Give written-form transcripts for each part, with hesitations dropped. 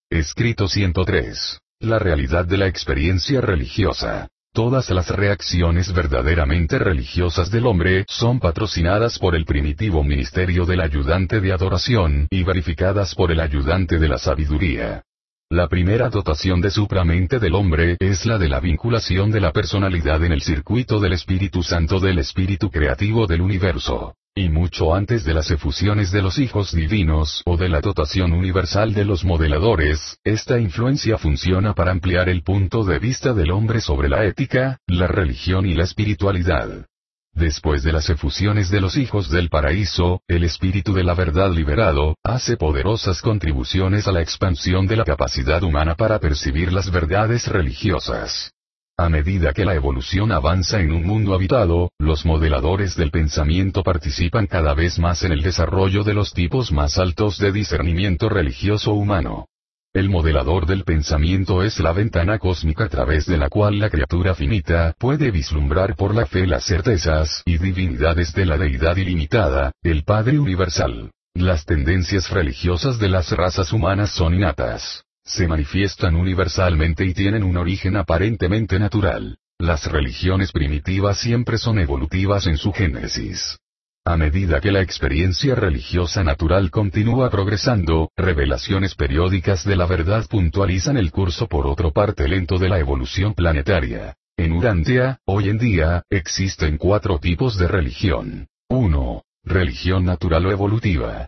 Escrito 103. La realidad de la experiencia religiosa. Todas las reacciones verdaderamente religiosas del hombre son patrocinadas por el primitivo ministerio del ayudante de adoración y verificadas por el ayudante de la sabiduría. La primera dotación de supramente del hombre es la de la vinculación de la personalidad en el circuito del Espíritu Santo del Espíritu Creativo del Universo. Y mucho antes de las efusiones de los hijos divinos o de la dotación universal de los modeladores, esta influencia funciona para ampliar el punto de vista del hombre sobre la ética, la religión y la espiritualidad. Después de las efusiones de los hijos del paraíso, el espíritu de la verdad liberado, hace poderosas contribuciones a la expansión de la capacidad humana para percibir las verdades religiosas. A medida que la evolución avanza en un mundo habitado, los modeladores del pensamiento participan cada vez más en el desarrollo de los tipos más altos de discernimiento religioso humano. El modelador del pensamiento es la ventana cósmica a través de la cual la criatura finita puede vislumbrar por la fe las certezas y divinidades de la deidad ilimitada, el Padre Universal. Las tendencias religiosas de las razas humanas son innatas. Se manifiestan universalmente y tienen un origen aparentemente natural. Las religiones primitivas siempre son evolutivas en su génesis. A medida que la experiencia religiosa natural continúa progresando, revelaciones periódicas de la verdad puntualizan el curso por otra parte lento de la evolución planetaria. En Urantia, hoy en día, existen 4 tipos de religión. 1. Religión natural o evolutiva.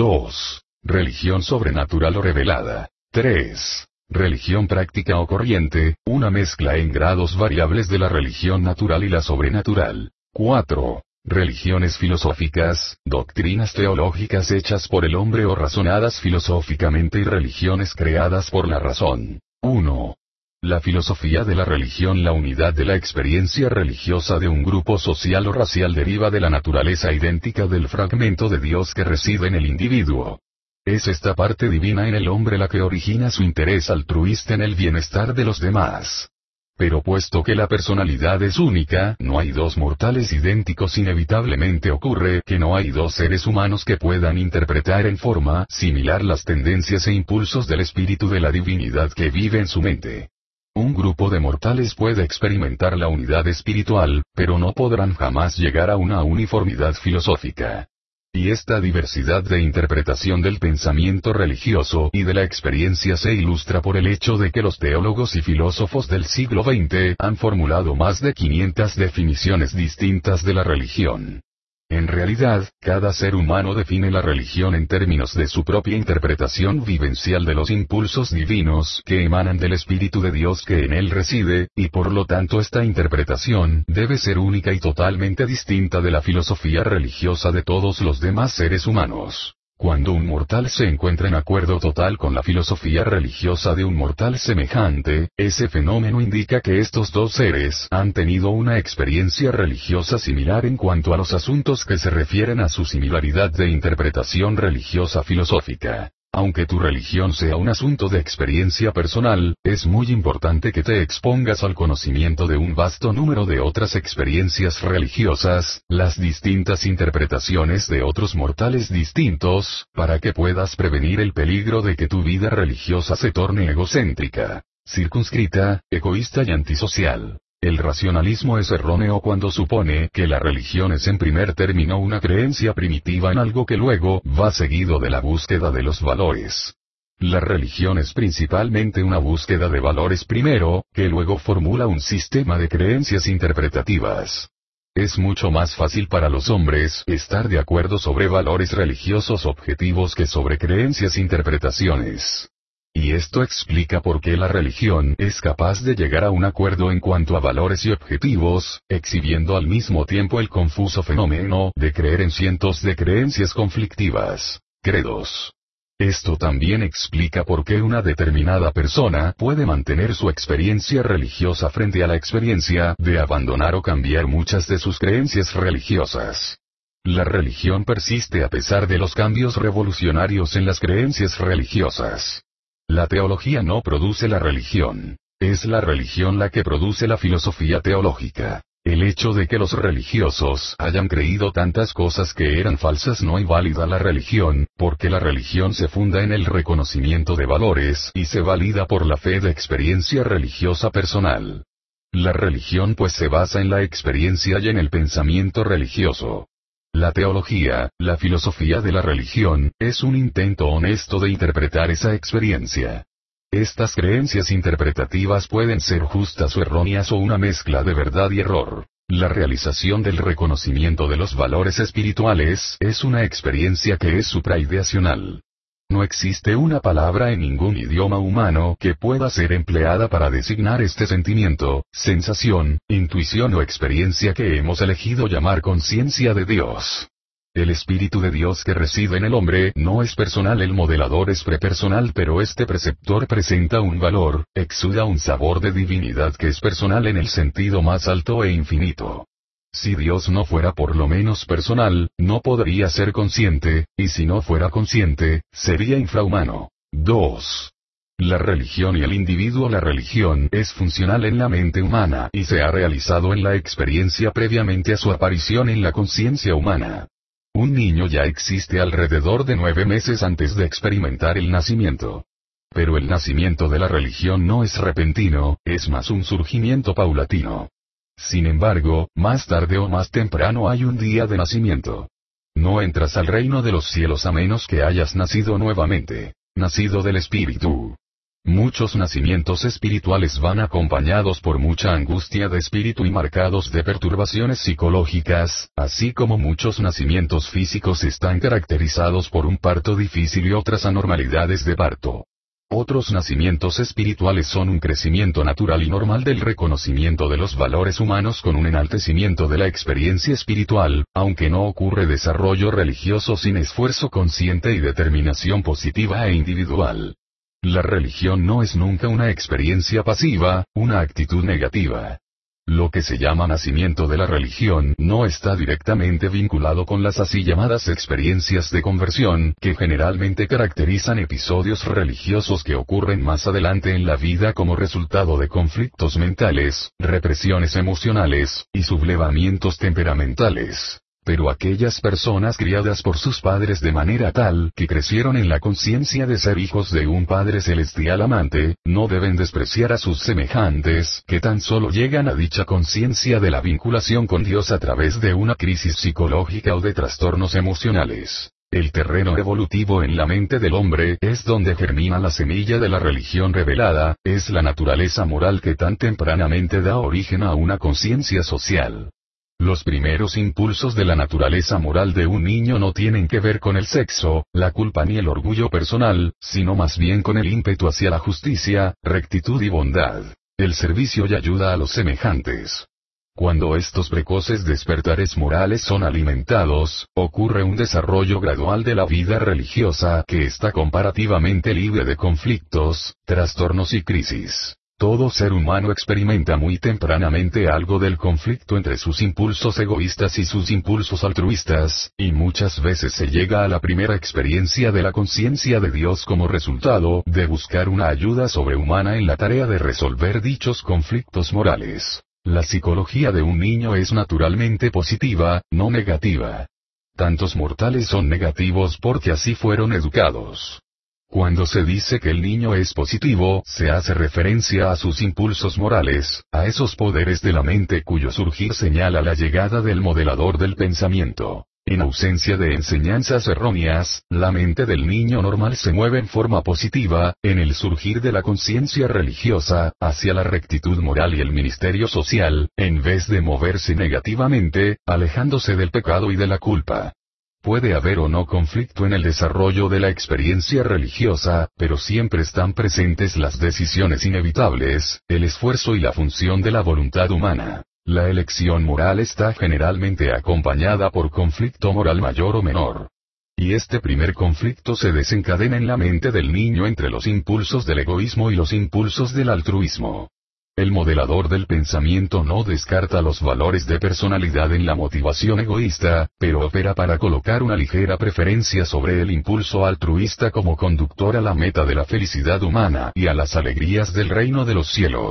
2. Religión sobrenatural o revelada. 3. Religión práctica o corriente, una mezcla en grados variables de la religión natural y la sobrenatural. 4. Religiones filosóficas, doctrinas teológicas hechas por el hombre o razonadas filosóficamente y religiones creadas por la razón. 1. La filosofía de la religión. La unidad de la experiencia religiosa de un grupo social o racial deriva de la naturaleza idéntica del fragmento de Dios que reside en el individuo. Es esta parte divina en el hombre la que origina su interés altruista en el bienestar de los demás. Pero puesto que la personalidad es única, no hay dos mortales idénticos. Inevitablemente ocurre que no hay dos seres humanos que puedan interpretar en forma similar las tendencias e impulsos del espíritu de la divinidad que vive en su mente. Un grupo de mortales puede experimentar la unidad espiritual, pero no podrán jamás llegar a una uniformidad filosófica. Y esta diversidad de interpretación del pensamiento religioso y de la experiencia se ilustra por el hecho de que los teólogos y filósofos del siglo XX han formulado más de 500 definiciones distintas de la religión. En realidad, cada ser humano define la religión en términos de su propia interpretación vivencial de los impulsos divinos que emanan del Espíritu de Dios que en él reside, y por lo tanto esta interpretación debe ser única y totalmente distinta de la filosofía religiosa de todos los demás seres humanos. Cuando un mortal se encuentra en acuerdo total con la filosofía religiosa de un mortal semejante, ese fenómeno indica que estos dos seres han tenido una experiencia religiosa similar en cuanto a los asuntos que se refieren a su similaridad de interpretación religiosa filosófica. Aunque tu religión sea un asunto de experiencia personal, es muy importante que te expongas al conocimiento de un vasto número de otras experiencias religiosas, las distintas interpretaciones de otros mortales distintos, para que puedas prevenir el peligro de que tu vida religiosa se torne egocéntrica, circunscrita, egoísta y antisocial. El racionalismo es erróneo cuando supone que la religión es en primer término una creencia primitiva en algo que luego va seguido de la búsqueda de los valores. La religión es principalmente una búsqueda de valores primero, que luego formula un sistema de creencias interpretativas. Es mucho más fácil para los hombres estar de acuerdo sobre valores religiosos objetivos que sobre creencias interpretaciones. Y esto explica por qué la religión es capaz de llegar a un acuerdo en cuanto a valores y objetivos, exhibiendo al mismo tiempo el confuso fenómeno de creer en cientos de creencias conflictivas, credos. Esto también explica por qué una determinada persona puede mantener su experiencia religiosa frente a la experiencia de abandonar o cambiar muchas de sus creencias religiosas. La religión persiste a pesar de los cambios revolucionarios en las creencias religiosas. La teología no produce la religión. Es la religión la que produce la filosofía teológica. El hecho de que los religiosos hayan creído tantas cosas que eran falsas no invalida la religión, porque la religión se funda en el reconocimiento de valores y se valida por la fe de experiencia religiosa personal. La religión pues se basa en la experiencia y en el pensamiento religioso. La teología, la filosofía de la religión, es un intento honesto de interpretar esa experiencia. Estas creencias interpretativas pueden ser justas o erróneas o una mezcla de verdad y error. La realización del reconocimiento de los valores espirituales es una experiencia que es supraideacional. No existe una palabra en ningún idioma humano que pueda ser empleada para designar este sentimiento, sensación, intuición o experiencia que hemos elegido llamar conciencia de Dios. El Espíritu de Dios que reside en el hombre no es personal, el modelador es prepersonal, pero este preceptor presenta un valor, exuda un sabor de divinidad que es personal en el sentido más alto e infinito. Si Dios no fuera por lo menos personal, no podría ser consciente, y si no fuera consciente, sería infrahumano. 2. La religión y el individuo. La religión es funcional en la mente humana y se ha realizado en la experiencia previamente a su aparición en la conciencia humana. Un niño ya existe alrededor de 9 meses antes de experimentar el nacimiento. Pero el nacimiento de la religión no es repentino, es más un surgimiento paulatino. Sin embargo, más tarde o más temprano hay un día de nacimiento. No entras al reino de los cielos a menos que hayas nacido nuevamente, nacido del Espíritu. Muchos nacimientos espirituales van acompañados por mucha angustia de espíritu y marcados de perturbaciones psicológicas, así como muchos nacimientos físicos están caracterizados por un parto difícil y otras anormalidades de parto. Otros nacimientos espirituales son un crecimiento natural y normal del reconocimiento de los valores humanos con un enaltecimiento de la experiencia espiritual, aunque no ocurre desarrollo religioso sin esfuerzo consciente y determinación positiva e individual. La religión no es nunca una experiencia pasiva, una actitud negativa. Lo que se llama nacimiento de la religión no está directamente vinculado con las así llamadas experiencias de conversión, que generalmente caracterizan episodios religiosos que ocurren más adelante en la vida como resultado de conflictos mentales, represiones emocionales, y sublevamientos temperamentales. Pero aquellas personas criadas por sus padres de manera tal que crecieron en la conciencia de ser hijos de un Padre Celestial amante, no deben despreciar a sus semejantes que tan solo llegan a dicha conciencia de la vinculación con Dios a través de una crisis psicológica o de trastornos emocionales. El terreno evolutivo en la mente del hombre es donde germina la semilla de la religión revelada, es la naturaleza moral que tan tempranamente da origen a una conciencia social. Los primeros impulsos de la naturaleza moral de un niño no tienen que ver con el sexo, la culpa ni el orgullo personal, sino más bien con el ímpetu hacia la justicia, rectitud y bondad, el servicio y ayuda a los semejantes. Cuando estos precoces despertares morales son alimentados, ocurre un desarrollo gradual de la vida religiosa que está comparativamente libre de conflictos, trastornos y crisis. Todo ser humano experimenta muy tempranamente algo del conflicto entre sus impulsos egoístas y sus impulsos altruistas, y muchas veces se llega a la primera experiencia de la conciencia de Dios como resultado de buscar una ayuda sobrehumana en la tarea de resolver dichos conflictos morales. La psicología de un niño es naturalmente positiva, no negativa. Tantos mortales son negativos porque así fueron educados. Cuando se dice que el niño es positivo, se hace referencia a sus impulsos morales, a esos poderes de la mente cuyo surgir señala la llegada del modelador del pensamiento. En ausencia de enseñanzas erróneas, la mente del niño normal se mueve en forma positiva, en el surgir de la conciencia religiosa, hacia la rectitud moral y el ministerio social, en vez de moverse negativamente, alejándose del pecado y de la culpa. Puede haber o no conflicto en el desarrollo de la experiencia religiosa, pero siempre están presentes las decisiones inevitables, el esfuerzo y la función de la voluntad humana. La elección moral está generalmente acompañada por conflicto moral mayor o menor. Y este primer conflicto se desencadena en la mente del niño entre los impulsos del egoísmo y los impulsos del altruismo. El modelador del pensamiento no descarta los valores de personalidad en la motivación egoísta, pero opera para colocar una ligera preferencia sobre el impulso altruista como conductor a la meta de la felicidad humana y a las alegrías del reino de los cielos.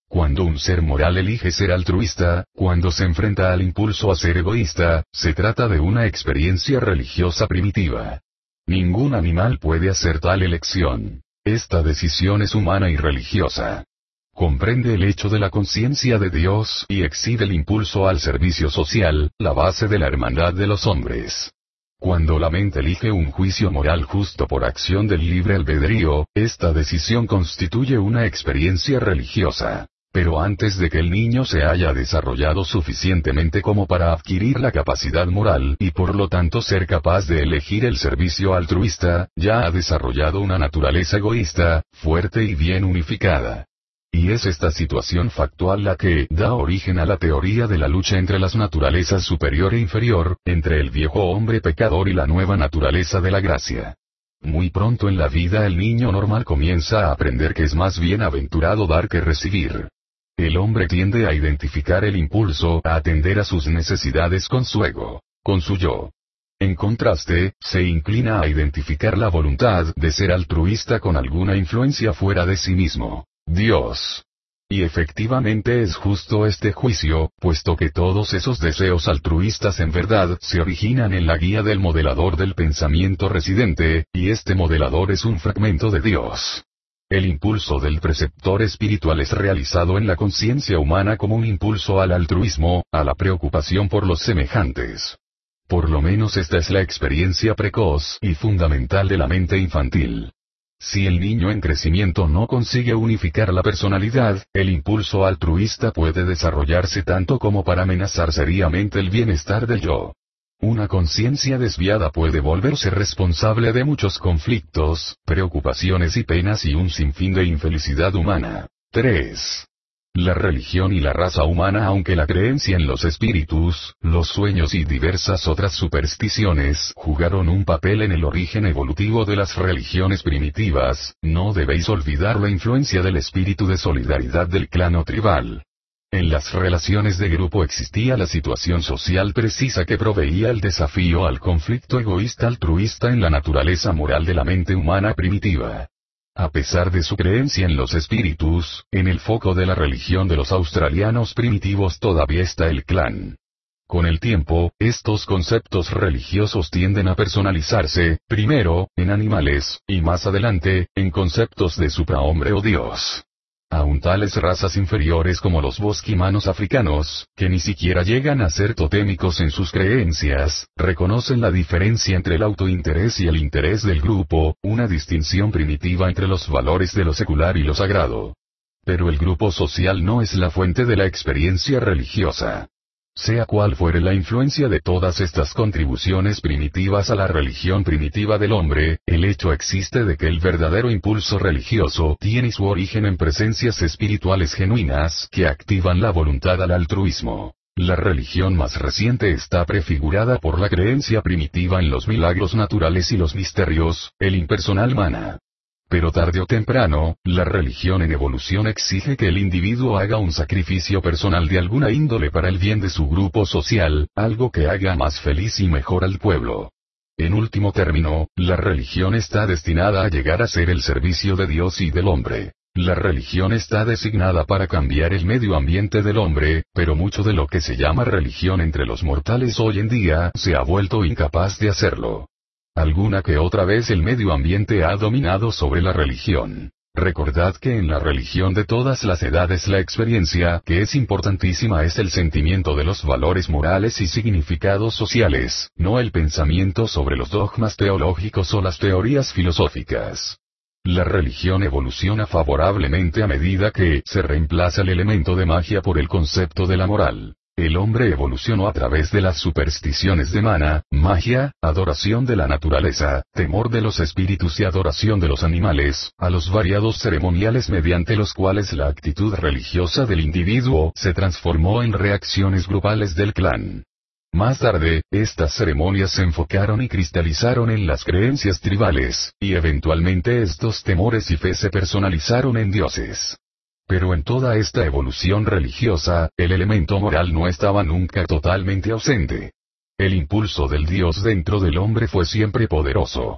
Cuando un ser moral elige ser altruista, cuando se enfrenta al impulso a ser egoísta, se trata de una experiencia religiosa primitiva. Ningún animal puede hacer tal elección. Esta decisión es humana y religiosa. Comprende el hecho de la conciencia de Dios y exhibe el impulso al servicio social, la base de la hermandad de los hombres. Cuando la mente elige un juicio moral justo por acción del libre albedrío, esta decisión constituye una experiencia religiosa. Pero antes de que el niño se haya desarrollado suficientemente como para adquirir la capacidad moral y por lo tanto ser capaz de elegir el servicio altruista, ya ha desarrollado una naturaleza egoísta, fuerte y bien unificada. Y es esta situación factual la que da origen a la teoría de la lucha entre las naturalezas superior e inferior, entre el viejo hombre pecador y la nueva naturaleza de la gracia. Muy pronto en la vida el niño normal comienza a aprender que es más bienaventurado dar que recibir. El hombre tiende a identificar el impulso a atender a sus necesidades con su ego, con su yo. En contraste, se inclina a identificar la voluntad de ser altruista con alguna influencia fuera de sí mismo, Dios. Y efectivamente es justo este juicio, puesto que todos esos deseos altruistas en verdad se originan en la guía del modelador del pensamiento residente, y este modelador es un fragmento de Dios. El impulso del preceptor espiritual es realizado en la conciencia humana como un impulso al altruismo, a la preocupación por los semejantes. Por lo menos esta es la experiencia precoz y fundamental de la mente infantil. Si el niño en crecimiento no consigue unificar la personalidad, el impulso altruista puede desarrollarse tanto como para amenazar seriamente el bienestar del yo. Una conciencia desviada puede volverse responsable de muchos conflictos, preocupaciones y penas y un sinfín de infelicidad humana. 3. La religión y la raza humana. Aunque la creencia en los espíritus, los sueños y diversas otras supersticiones jugaron un papel en el origen evolutivo de las religiones primitivas, no debéis olvidar la influencia del espíritu de solidaridad del clan o tribal. En las relaciones de grupo existía la situación social precisa que proveía el desafío al conflicto egoísta-altruista en la naturaleza moral de la mente humana primitiva. A pesar de su creencia en los espíritus, en el foco de la religión de los australianos primitivos todavía está el clan. Con el tiempo, estos conceptos religiosos tienden a personalizarse, primero, en animales, y más adelante, en conceptos de suprahombre o Dios. Aun tales razas inferiores como los bosquimanos africanos, que ni siquiera llegan a ser totémicos en sus creencias, reconocen la diferencia entre el autointerés y el interés del grupo, una distinción primitiva entre los valores de lo secular y lo sagrado. Pero el grupo social no es la fuente de la experiencia religiosa. Sea cual fuere la influencia de todas estas contribuciones primitivas a la religión primitiva del hombre, el hecho existe de que el verdadero impulso religioso tiene su origen en presencias espirituales genuinas que activan la voluntad al altruismo. La religión más reciente está prefigurada por la creencia primitiva en los milagros naturales y los misterios, el impersonal mana. Pero tarde o temprano, la religión en evolución exige que el individuo haga un sacrificio personal de alguna índole para el bien de su grupo social, algo que haga más feliz y mejor al pueblo. En último término, la religión está destinada a llegar a ser el servicio de Dios y del hombre. La religión está designada para cambiar el medio ambiente del hombre, pero mucho de lo que se llama religión entre los mortales hoy en día se ha vuelto incapaz de hacerlo. Alguna que otra vez el medio ambiente ha dominado sobre la religión. Recordad que en la religión de todas las edades la experiencia que es importantísima es el sentimiento de los valores morales y significados sociales, no el pensamiento sobre los dogmas teológicos o las teorías filosóficas. La religión evoluciona favorablemente a medida que se reemplaza el elemento de magia por el concepto de la moral. El hombre evolucionó a través de las supersticiones de mana, magia, adoración de la naturaleza, temor de los espíritus y adoración de los animales, a los variados ceremoniales mediante los cuales la actitud religiosa del individuo se transformó en reacciones grupales del clan. Más tarde, estas ceremonias se enfocaron y cristalizaron en las creencias tribales, y eventualmente estos temores y fe se personalizaron en dioses. Pero en toda esta evolución religiosa, el elemento moral no estaba nunca totalmente ausente. El impulso del Dios dentro del hombre fue siempre poderoso.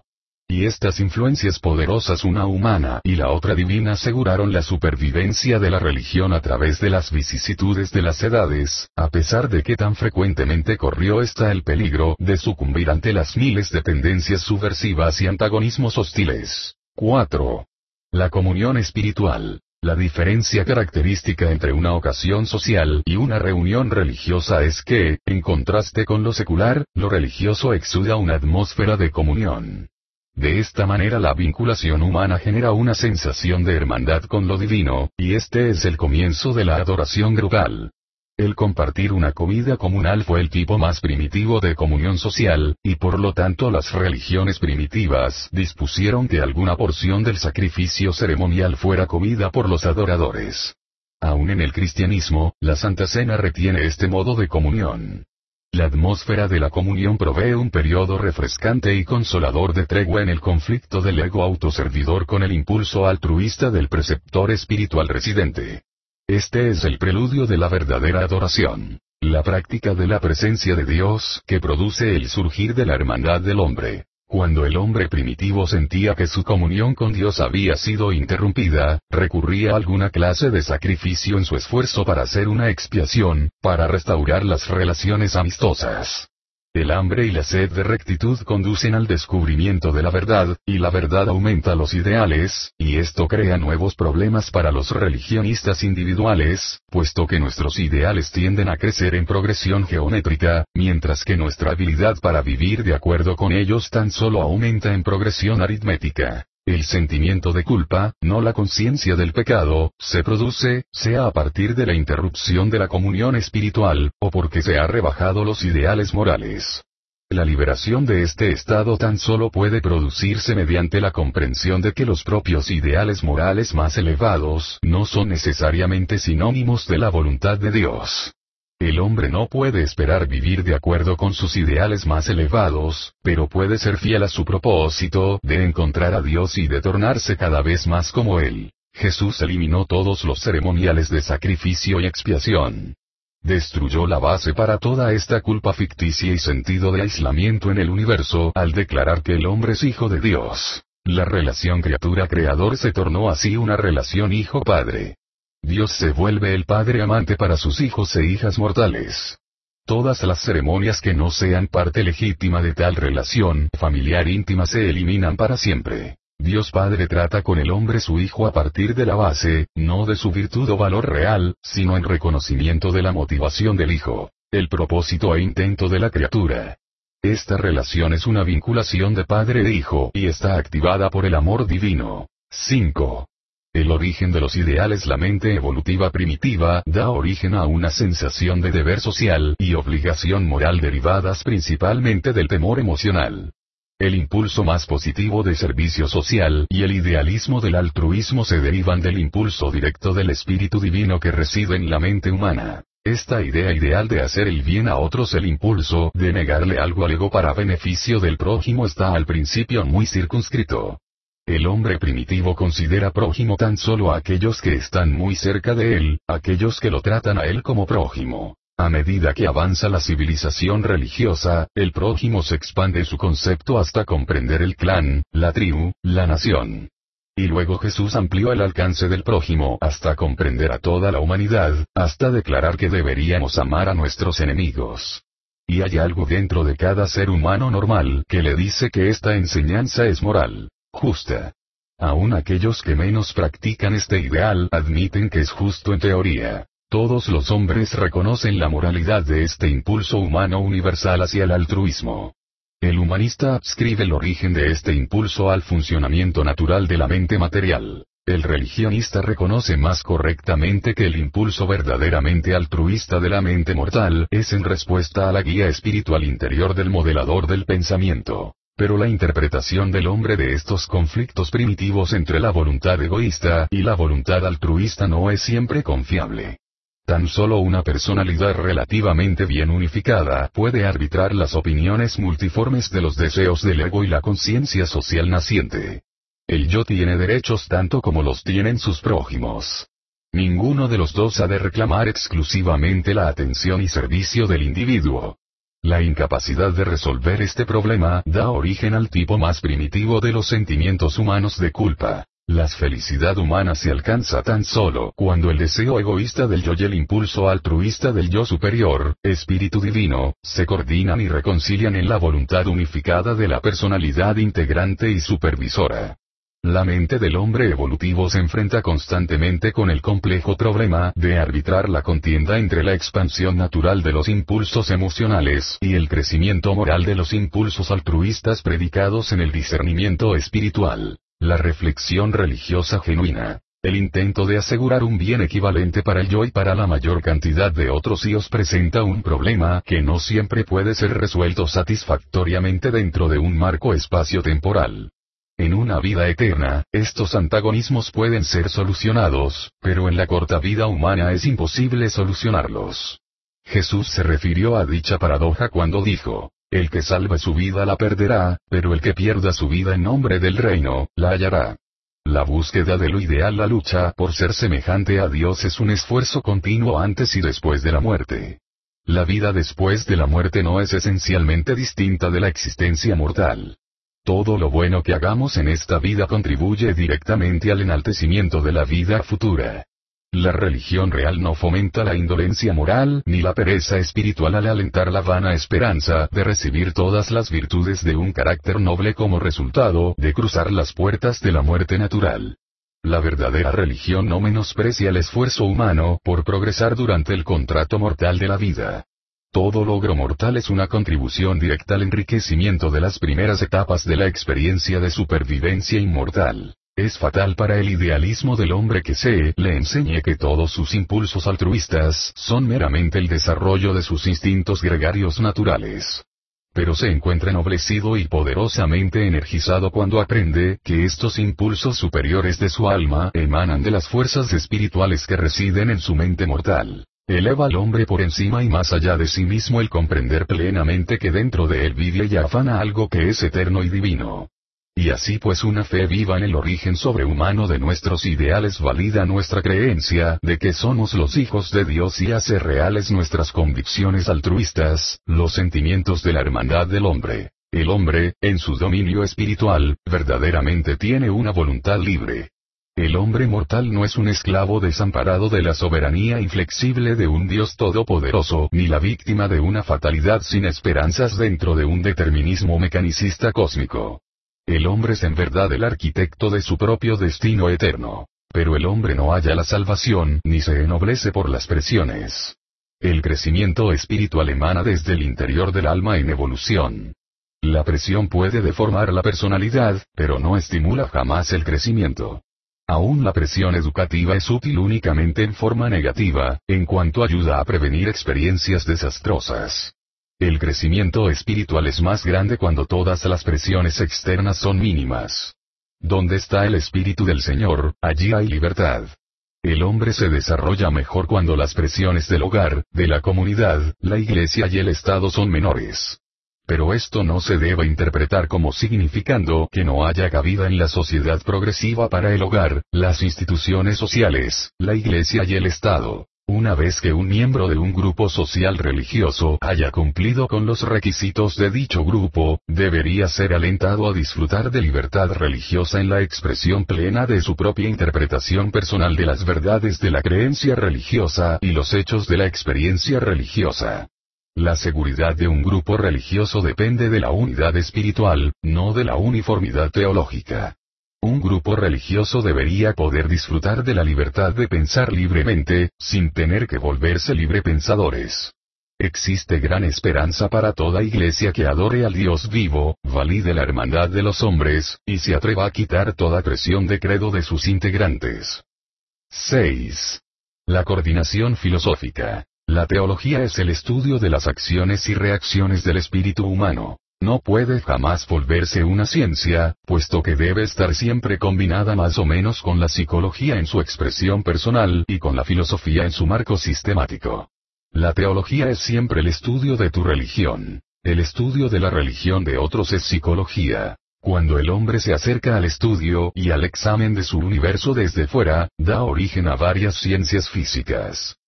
Y estas influencias poderosas, una humana y la otra divina, aseguraron la supervivencia de la religión a través de las vicisitudes de las edades, a pesar de que tan frecuentemente corrió ésta el peligro de sucumbir ante las miles de tendencias subversivas y antagonismos hostiles. 4. La comunión espiritual. La diferencia característica entre una ocasión social y una reunión religiosa es que, en contraste con lo secular, lo religioso exuda una atmósfera de comunión. De esta manera la vinculación humana genera una sensación de hermandad con lo divino, y este es el comienzo de la adoración grupal. El compartir una comida comunal fue el tipo más primitivo de comunión social, y por lo tanto las religiones primitivas dispusieron que alguna porción del sacrificio ceremonial fuera comida por los adoradores. Aún en el cristianismo, la Santa Cena retiene este modo de comunión. La atmósfera de la comunión provee un periodo refrescante y consolador de tregua en el conflicto del ego autoservidor con el impulso altruista del preceptor espiritual residente. Este es el preludio de la verdadera adoración, la práctica de la presencia de Dios que produce el surgir de la hermandad del hombre. Cuando el hombre primitivo sentía que su comunión con Dios había sido interrumpida, recurría a alguna clase de sacrificio en su esfuerzo para hacer una expiación, para restaurar las relaciones amistosas. El hambre y la sed de rectitud conducen al descubrimiento de la verdad, y la verdad aumenta los ideales, y esto crea nuevos problemas para los religionistas individuales, puesto que nuestros ideales tienden a crecer en progresión geométrica, mientras que nuestra habilidad para vivir de acuerdo con ellos tan solo aumenta en progresión aritmética. El sentimiento de culpa, no la conciencia del pecado, se produce, sea a partir de la interrupción de la comunión espiritual, o porque se ha rebajado los ideales morales. La liberación de este estado tan solo puede producirse mediante la comprensión de que los propios ideales morales más elevados no son necesariamente sinónimos de la voluntad de Dios. El hombre no puede esperar vivir de acuerdo con sus ideales más elevados, pero puede ser fiel a su propósito de encontrar a Dios y de tornarse cada vez más como Él. Jesús eliminó todos los ceremoniales de sacrificio y expiación. Destruyó la base para toda esta culpa ficticia y sentido de aislamiento en el universo al declarar que el hombre es hijo de Dios. La relación criatura-creador se tornó así una relación hijo-padre. Dios se vuelve el Padre amante para sus hijos e hijas mortales. Todas las ceremonias que no sean parte legítima de tal relación familiar íntima se eliminan para siempre. Dios Padre trata con el hombre su hijo a partir de la base, no de su virtud o valor real, sino en reconocimiento de la motivación del hijo, el propósito e intento de la criatura. Esta relación es una vinculación de padre e hijo y está activada por el amor divino. 5. El origen de los ideales. La mente evolutiva primitiva da origen a una sensación de deber social y obligación moral derivadas principalmente del temor emocional. El impulso más positivo de servicio social y el idealismo del altruismo se derivan del impulso directo del espíritu divino que reside en la mente humana. Esta idea ideal de hacer el bien a otros, el impulso de negarle algo al ego para beneficio del prójimo, está al principio muy circunscrito. El hombre primitivo considera prójimo tan solo a aquellos que están muy cerca de él, aquellos que lo tratan a él como prójimo. A medida que avanza la civilización religiosa, el prójimo se expande su concepto hasta comprender el clan, la tribu, la nación. Y luego Jesús amplió el alcance del prójimo hasta comprender a toda la humanidad, hasta declarar que deberíamos amar a nuestros enemigos. Y hay algo dentro de cada ser humano normal que le dice que esta enseñanza es moral, justa. Aún aquellos que menos practican este ideal admiten que es justo en teoría. Todos los hombres reconocen la moralidad de este impulso humano universal hacia el altruismo. El humanista adscribe el origen de este impulso al funcionamiento natural de la mente material. El religionista reconoce más correctamente que el impulso verdaderamente altruista de la mente mortal es en respuesta a la guía espiritual interior del modelador del pensamiento. Pero la interpretación del hombre de estos conflictos primitivos entre la voluntad egoísta y la voluntad altruista no es siempre confiable. Tan solo una personalidad relativamente bien unificada puede arbitrar las opiniones multiformes de los deseos del ego y la conciencia social naciente. El yo tiene derechos tanto como los tienen sus prójimos. Ninguno de los dos ha de reclamar exclusivamente la atención y servicio del individuo. La incapacidad de resolver este problema da origen al tipo más primitivo de los sentimientos humanos de culpa. La felicidad humana se alcanza tan solo cuando el deseo egoísta del yo y el impulso altruista del yo superior, espíritu divino, se coordinan y reconcilian en la voluntad unificada de la personalidad integrante y supervisora. La mente del hombre evolutivo se enfrenta constantemente con el complejo problema de arbitrar la contienda entre la expansión natural de los impulsos emocionales y el crecimiento moral de los impulsos altruistas predicados en el discernimiento espiritual, la reflexión religiosa genuina, el intento de asegurar un bien equivalente para el yo y para la mayor cantidad de otros y os presenta un problema que no siempre puede ser resuelto satisfactoriamente dentro de un marco espacio-temporal. En una vida eterna, estos antagonismos pueden ser solucionados, pero en la corta vida humana es imposible solucionarlos. Jesús se refirió a dicha paradoja cuando dijo, el que salve su vida la perderá, pero el que pierda su vida en nombre del reino, la hallará. La búsqueda de lo ideal, la lucha por ser semejante a Dios es un esfuerzo continuo antes y después de la muerte. La vida después de la muerte no es esencialmente distinta de la existencia mortal. Todo lo bueno que hagamos en esta vida contribuye directamente al enaltecimiento de la vida futura. La religión real no fomenta la indolencia moral ni la pereza espiritual al alentar la vana esperanza de recibir todas las virtudes de un carácter noble como resultado de cruzar las puertas de la muerte natural. La verdadera religión no menosprecia el esfuerzo humano por progresar durante el contrato mortal de la vida. Todo logro mortal es una contribución directa al enriquecimiento de las primeras etapas de la experiencia de supervivencia inmortal. Es fatal para el idealismo del hombre que se le enseñe que todos sus impulsos altruistas son meramente el desarrollo de sus instintos gregarios naturales. Pero se encuentra ennoblecido y poderosamente energizado cuando aprende que estos impulsos superiores de su alma emanan de las fuerzas espirituales que residen en su mente mortal. Eleva al hombre por encima y más allá de sí mismo el comprender plenamente que dentro de él vive y afana algo que es eterno y divino. Y así pues una fe viva en el origen sobrehumano de nuestros ideales valida nuestra creencia de que somos los hijos de Dios y hace reales nuestras convicciones altruistas, los sentimientos de la hermandad del hombre. El hombre, en su dominio espiritual, verdaderamente tiene una voluntad libre. El hombre mortal no es un esclavo desamparado de la soberanía inflexible de un Dios todopoderoso, ni la víctima de una fatalidad sin esperanzas dentro de un determinismo mecanicista cósmico. El hombre es en verdad el arquitecto de su propio destino eterno. Pero el hombre no halla la salvación, ni se ennoblece por las presiones. El crecimiento espiritual emana desde el interior del alma en evolución. La presión puede deformar la personalidad, pero no estimula jamás el crecimiento. Aún la presión educativa es útil únicamente en forma negativa, en cuanto ayuda a prevenir experiencias desastrosas. El crecimiento espiritual es más grande cuando todas las presiones externas son mínimas. Donde está el Espíritu del Señor, allí hay libertad. El hombre se desarrolla mejor cuando las presiones del hogar, de la comunidad, la iglesia y el Estado son menores. Pero esto no se debe interpretar como significando que no haya cabida en la sociedad progresiva para el hogar, las instituciones sociales, la iglesia y el Estado. Una vez que un miembro de un grupo social religioso haya cumplido con los requisitos de dicho grupo, debería ser alentado a disfrutar de libertad religiosa en la expresión plena de su propia interpretación personal de las verdades de la creencia religiosa y los hechos de la experiencia religiosa. La seguridad de un grupo religioso depende de la unidad espiritual, no de la uniformidad teológica. Un grupo religioso debería poder disfrutar de la libertad de pensar libremente, sin tener que volverse librepensadores. Existe gran esperanza para toda iglesia que adore al Dios vivo, valide la hermandad de los hombres, y se atreva a quitar toda presión de credo de sus integrantes. 6. La coordinación filosófica. La teología es el estudio de las acciones y reacciones del espíritu humano. No puede jamás volverse una ciencia, puesto que debe estar siempre combinada más o menos con la psicología en su expresión personal y con la filosofía en su marco sistemático. La teología es siempre el estudio de tu religión. El estudio de la religión de otros es psicología. Cuando el hombre se acerca al estudio y al examen de su universo desde fuera, da origen a varias ciencias físicas.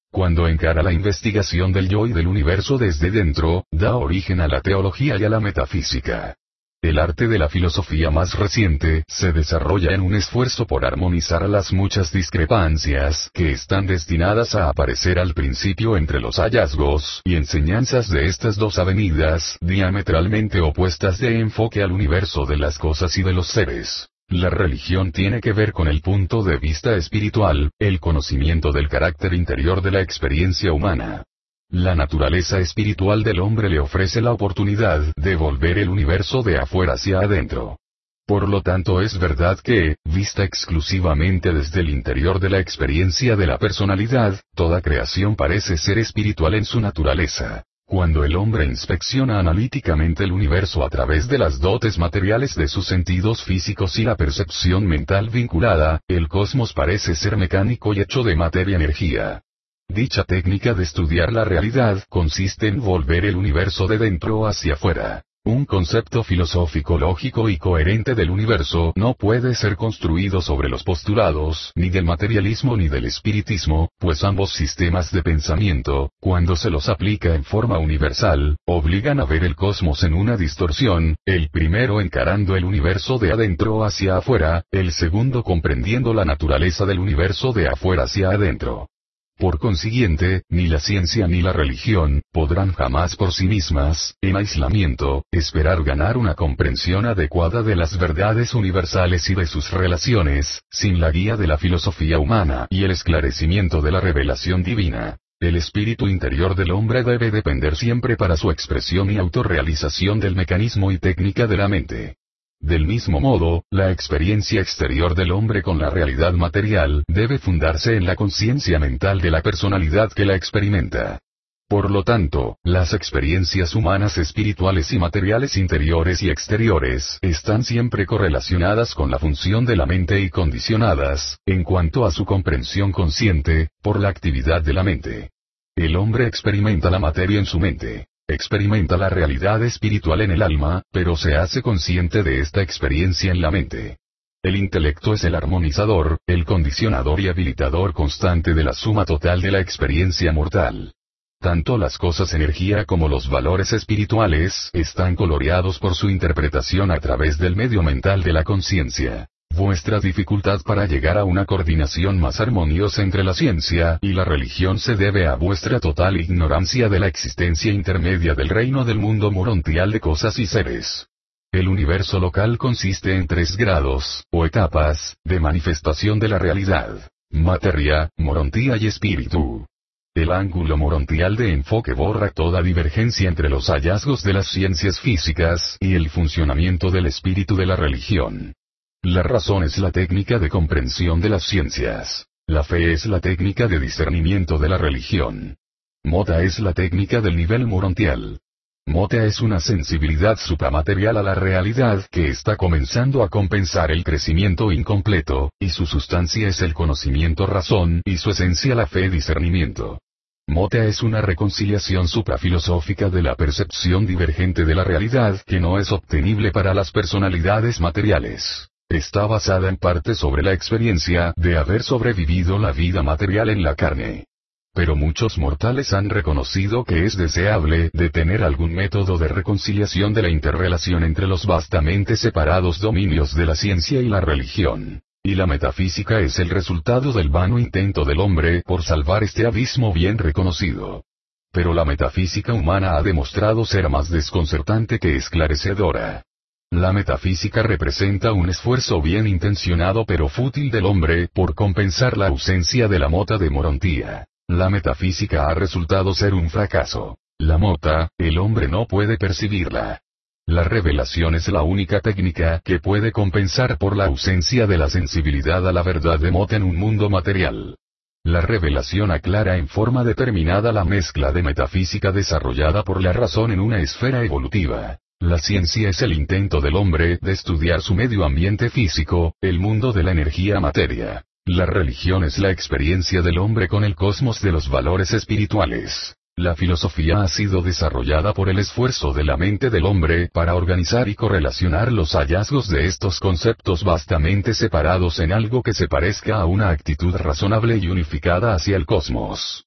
Cuando encara la investigación del yo y del universo desde dentro, da origen a la teología y a la metafísica. El arte de la filosofía más reciente se desarrolla en un esfuerzo por armonizar las muchas discrepancias que están destinadas a aparecer al principio entre los hallazgos y enseñanzas de estas dos avenidas diametralmente opuestas de enfoque al universo de las cosas y de los seres. La religión tiene que ver con el punto de vista espiritual, el conocimiento del carácter interior de la experiencia humana. La naturaleza espiritual del hombre le ofrece la oportunidad de volver el universo de afuera hacia adentro. Por lo tanto, es verdad que, vista exclusivamente desde el interior de la experiencia de la personalidad, toda creación parece ser espiritual en su naturaleza. Cuando el hombre inspecciona analíticamente el universo a través de las dotes materiales de sus sentidos físicos y la percepción mental vinculada, el cosmos parece ser mecánico y hecho de materia-energía. Dicha técnica de estudiar la realidad consiste en volver el universo de dentro hacia afuera. Un concepto filosófico lógico y coherente del universo no puede ser construido sobre los postulados ni del materialismo ni del espiritismo, pues ambos sistemas de pensamiento, cuando se los aplica en forma universal, obligan a ver el cosmos en una distorsión, el primero encarando el universo de adentro hacia afuera, el segundo comprendiendo la naturaleza del universo de afuera hacia adentro. Por consiguiente, ni la ciencia ni la religión podrán jamás por sí mismas, en aislamiento, esperar ganar una comprensión adecuada de las verdades universales y de sus relaciones, sin la guía de la filosofía humana y el esclarecimiento de la revelación divina. El espíritu interior del hombre debe depender siempre para su expresión y autorrealización del mecanismo y técnica de la mente. Del mismo modo, la experiencia exterior del hombre con la realidad material debe fundarse en la conciencia mental de la personalidad que la experimenta. Por lo tanto, las experiencias humanas espirituales y materiales interiores y exteriores están siempre correlacionadas con la función de la mente y condicionadas, en cuanto a su comprensión consciente, por la actividad de la mente. El hombre experimenta la materia en su mente. Experimenta la realidad espiritual en el alma, pero se hace consciente de esta experiencia en la mente. El intelecto es el armonizador, el condicionador y habilitador constante de la suma total de la experiencia mortal. Tanto las cosas energía como los valores espirituales están coloreados por su interpretación a través del medio mental de la conciencia. Vuestra dificultad para llegar a una coordinación más armoniosa entre la ciencia y la religión se debe a vuestra total ignorancia de la existencia intermedia del reino del mundo morontial de cosas y seres. El universo local consiste en 3 grados, o etapas, de manifestación de la realidad: materia, morontía y espíritu. El ángulo morontial de enfoque borra toda divergencia entre los hallazgos de las ciencias físicas y el funcionamiento del espíritu de la religión. La razón es la técnica de comprensión de las ciencias. La fe es la técnica de discernimiento de la religión. Mota es la técnica del nivel morontial. Mota es una sensibilidad supramaterial a la realidad que está comenzando a compensar el crecimiento incompleto, y su sustancia es el conocimiento razón y su esencia la fe discernimiento. Mota es una reconciliación suprafilosófica de la percepción divergente de la realidad que no es obtenible para las personalidades materiales. Está basada en parte sobre la experiencia de haber sobrevivido la vida material en la carne. Pero muchos mortales han reconocido que es deseable de tener algún método de reconciliación de la interrelación entre los vastamente separados dominios de la ciencia y la religión. Y la metafísica es el resultado del vano intento del hombre por salvar este abismo bien reconocido. Pero la metafísica humana ha demostrado ser más desconcertante que esclarecedora. La metafísica representa un esfuerzo bien intencionado pero fútil del hombre por compensar la ausencia de la mota de morontía. La metafísica ha resultado ser un fracaso. La mota, el hombre no puede percibirla. La revelación es la única técnica que puede compensar por la ausencia de la sensibilidad a la verdad de mota en un mundo material. La revelación aclara en forma determinada la mezcla de metafísica desarrollada por la razón en una esfera evolutiva. La ciencia es el intento del hombre de estudiar su medio ambiente físico, el mundo de la energía materia. La religión es la experiencia del hombre con el cosmos de los valores espirituales. La filosofía ha sido desarrollada por el esfuerzo de la mente del hombre para organizar y correlacionar los hallazgos de estos conceptos vastamente separados en algo que se parezca a una actitud razonable y unificada hacia el cosmos.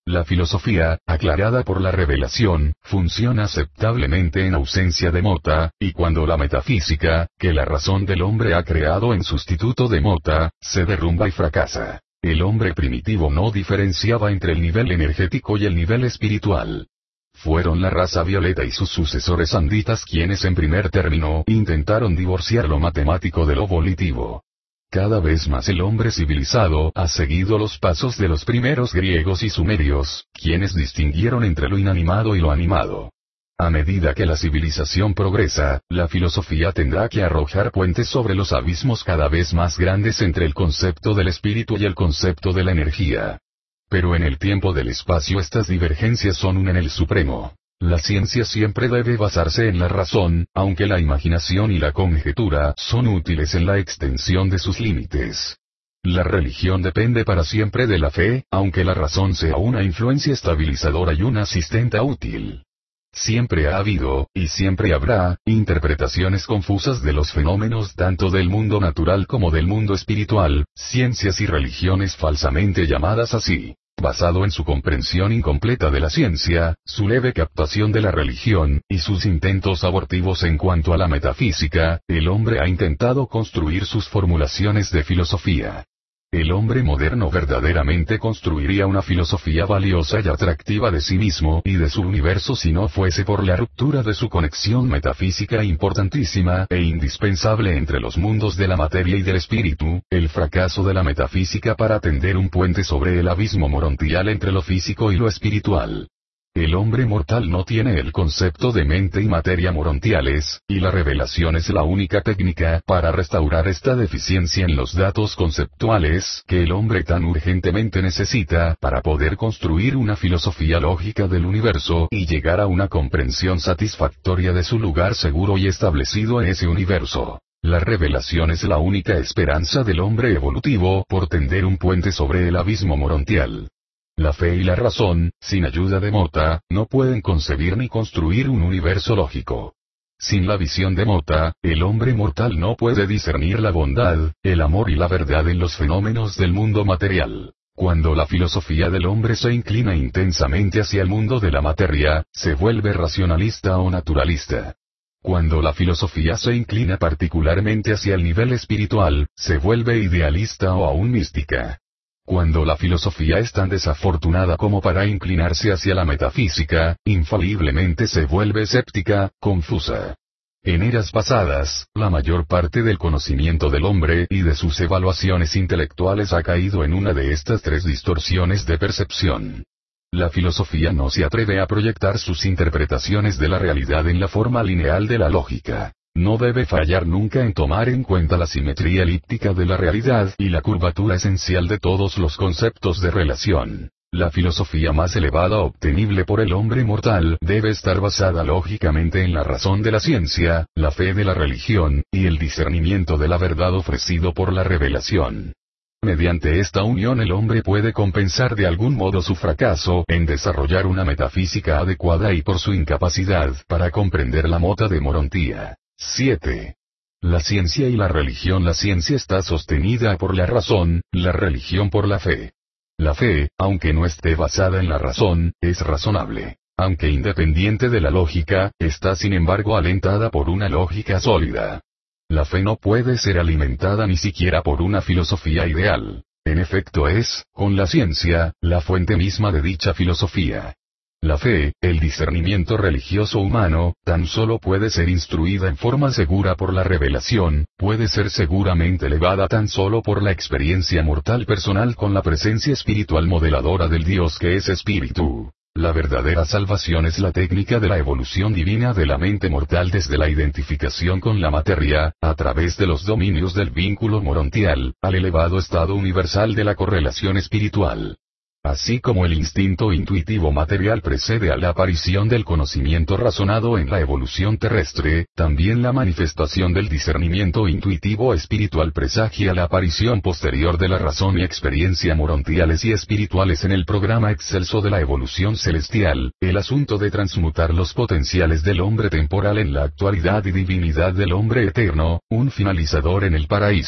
La filosofía, aclarada por la revelación, funciona aceptablemente en ausencia de Mota, y cuando la metafísica, que la razón del hombre ha creado en sustituto de Mota, se derrumba y fracasa. El hombre primitivo no diferenciaba entre el nivel energético y el nivel espiritual. Fueron la raza violeta y sus sucesores anditas quienes en primer término intentaron divorciar lo matemático de lo volitivo. Cada vez más el hombre civilizado ha seguido los pasos de los primeros griegos y sumerios, quienes distinguieron entre lo inanimado y lo animado. A medida que la civilización progresa, la filosofía tendrá que arrojar puentes sobre los abismos cada vez más grandes entre el concepto del espíritu y el concepto de la energía. Pero en el tiempo del espacio estas divergencias son una en el supremo. La ciencia siempre debe basarse en la razón, aunque la imaginación y la conjetura son útiles en la extensión de sus límites. La religión depende para siempre de la fe, aunque la razón sea una influencia estabilizadora y una asistente útil. Siempre ha habido, y siempre habrá, interpretaciones confusas de los fenómenos tanto del mundo natural como del mundo espiritual, ciencias y religiones falsamente llamadas así. Basado en su comprensión incompleta de la ciencia, su leve captación de la religión, y sus intentos abortivos en cuanto a la metafísica, el hombre ha intentado construir sus formulaciones de filosofía. El hombre moderno verdaderamente construiría una filosofía valiosa y atractiva de sí mismo y de su universo si no fuese por la ruptura de su conexión metafísica importantísima e indispensable entre los mundos de la materia y del espíritu, el fracaso de la metafísica para tender un puente sobre el abismo morontial entre lo físico y lo espiritual. El hombre mortal no tiene el concepto de mente y materia morontiales, y la revelación es la única técnica para restaurar esta deficiencia en los datos conceptuales que el hombre tan urgentemente necesita para poder construir una filosofía lógica del universo y llegar a una comprensión satisfactoria de su lugar seguro y establecido en ese universo. La revelación es la única esperanza del hombre evolutivo por tender un puente sobre el abismo morontial. La fe y la razón, sin ayuda de Mota, no pueden concebir ni construir un universo lógico. Sin la visión de Mota, el hombre mortal no puede discernir la bondad, el amor y la verdad en los fenómenos del mundo material. Cuando la filosofía del hombre se inclina intensamente hacia el mundo de la materia, se vuelve racionalista o naturalista. Cuando la filosofía se inclina particularmente hacia el nivel espiritual, se vuelve idealista o aún mística. Cuando la filosofía es tan desafortunada como para inclinarse hacia la metafísica, infaliblemente se vuelve escéptica, confusa. En eras pasadas, la mayor parte del conocimiento del hombre y de sus evaluaciones intelectuales ha caído en una de estas tres distorsiones de percepción. La filosofía no se atreve a proyectar sus interpretaciones de la realidad en la forma lineal de la lógica. No debe fallar nunca en tomar en cuenta la simetría elíptica de la realidad y la curvatura esencial de todos los conceptos de relación. La filosofía más elevada obtenible por el hombre mortal debe estar basada lógicamente en la razón de la ciencia, la fe de la religión, y el discernimiento de la verdad ofrecido por la revelación. Mediante esta unión el hombre puede compensar de algún modo su fracaso en desarrollar una metafísica adecuada y por su incapacidad para comprender la mota de Morontía. 7. La ciencia y la religión. La ciencia está sostenida por la razón, la religión por la fe. La fe, aunque no esté basada en la razón, es razonable. Aunque independiente de la lógica, está sin embargo alentada por una lógica sólida. La fe no puede ser alimentada ni siquiera por una filosofía ideal. En efecto es, con la ciencia, la fuente misma de dicha filosofía. La fe, el discernimiento religioso humano, tan solo puede ser instruida en forma segura por la revelación, puede ser seguramente elevada tan solo por la experiencia mortal personal con la presencia espiritual modeladora del Dios que es espíritu. La verdadera salvación es la técnica de la evolución divina de la mente mortal desde la identificación con la materia, a través de los dominios del vínculo morontial, al elevado estado universal de la correlación espiritual. Así como el instinto intuitivo material precede a la aparición del conocimiento razonado en la evolución terrestre, también la manifestación del discernimiento intuitivo espiritual presagia la aparición posterior de la razón y experiencia morontiales y espirituales en el programa excelso de la evolución celestial, el asunto de transmutar los potenciales del hombre temporal en la actualidad y divinidad del hombre eterno, un finalizador en el paraíso.